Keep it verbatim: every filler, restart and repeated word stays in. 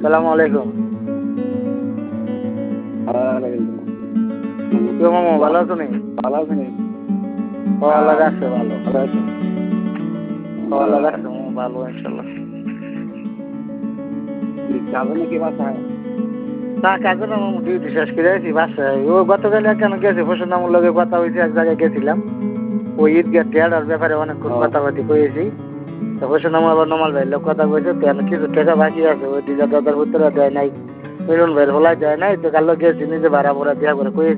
আসসালামু আলাইকুম। কি মামু ভালো আছো নি? ভালো আছেন? ও আল্লাহ রাখছে ভালো। ভালো আছেন? ও আল্লাহ রাখছে মামু ভালো ইনশাল্লাহ। যাবে নাকি বাসায়? না কাজে না মামু ডিউটি শেষ করে আছি বাসায়। ও গতকাল কেন গেছে ফসল নামুর লগে কথা হয়েছে এক জায়গায় গেছিলাম। ওই ঈদগাহ টেয়ার ব্যাপারে অনেকক্ষণ ও কথাবার্তি কয়েছি। তো ফসল নামু আবার নমাল ভাই লোক কথা কয়েছে তেন কিছু টাকা বাকি আছে ওই দিকে দাদার উত্তরা দেয় নাই। মিলন ভাইয়ের হলাই দেয় নাই তো কাল গেছি নিজে ভাড়া ভরা দেওয়া করে কয়েছি।